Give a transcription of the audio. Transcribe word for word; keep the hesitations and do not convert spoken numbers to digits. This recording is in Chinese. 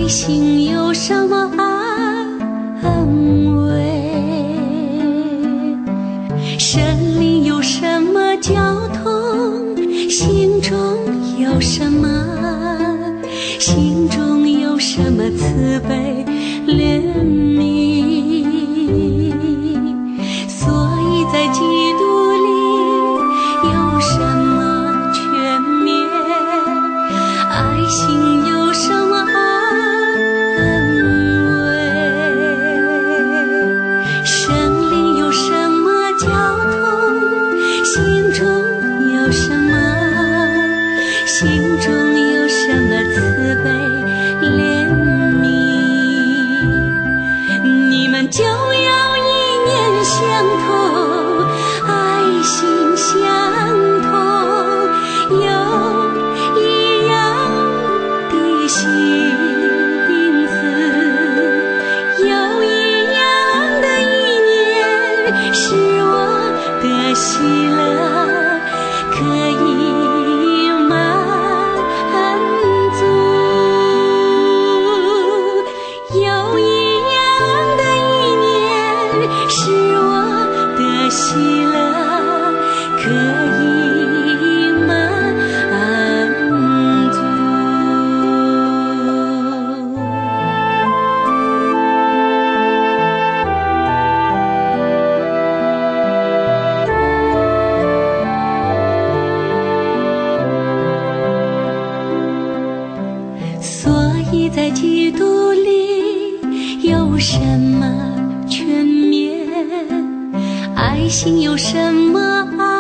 心有什么安慰？身里有什么交通？心中有什么？心中有什么慈悲怜悯？所以在基督里有什么全面？爱心有什么安慰？生灵有什么交通？心中有什么？心中有什么慈悲怜悯？你们就要意念相同，爱心相同，有一样的心思，有一样的意念，使我的喜乐可以满足。有一样的意念，使我的喜乐可以满足。所以在基督里有什么全面？爱心有什么爱？